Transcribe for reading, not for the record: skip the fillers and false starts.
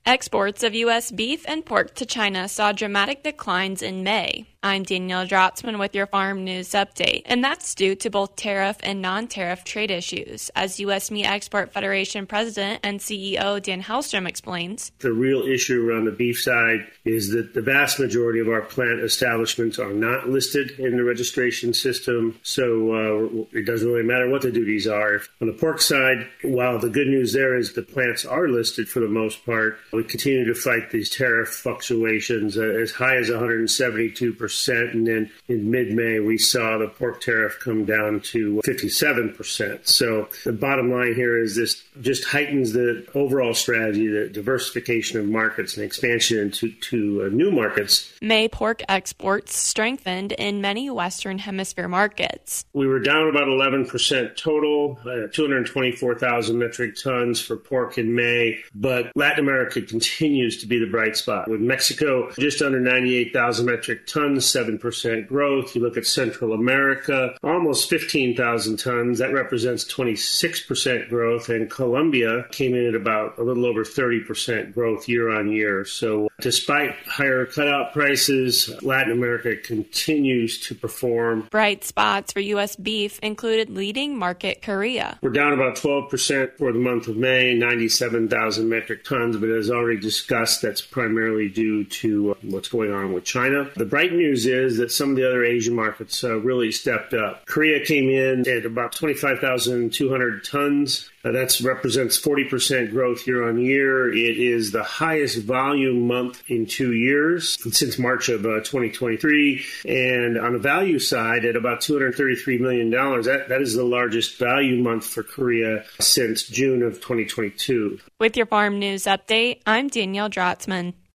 Exports of U.S. beef and pork to China saw dramatic declines in May. I'm Danielle Drotzman with your Farm News Update, and that's due to both tariff and non-tariff trade issues, as U.S. Meat Export Federation President and CEO Dan Hellstrom explains. The real issue around the beef side is that the vast majority of our plant establishments are not listed in the registration system, so it doesn't really matter what the duties are. On the pork side, while the good news there is the plants are listed for the most part, we continue to fight these tariff fluctuations as high as 172%. And then in mid-May, we saw the pork tariff come down to 57%. So the bottom line here is this just heightens the overall strategy, the diversification of markets and expansion into new markets. May pork exports strengthened in many Western Hemisphere markets. We were down about 11% total, 224,000 metric tons for pork in May. But Latin America continues to be the bright spot, with Mexico just under 98,000 metric tons, 7% growth. You look at Central America, almost 15,000 tons. That represents 26% growth. And Colombia came in at about a little over 30% growth year on year. So despite higher cutout prices, Latin America continues to perform. Bright spots for U.S. beef included leading market Korea. We're down about 12% for the month of May, 97,000 metric tons. But as already discussed, that's primarily due to what's going on with China. The bright news is that some of the other Asian markets really stepped up. Korea came in at about 25,200 tons. That represents 40% growth year on year. It is the highest volume month in 2 years since March of 2023. And on the value side, at about $233 million, that is the largest value month for Korea since June of 2022. With your Farm News Update, I'm Danielle Drotzman.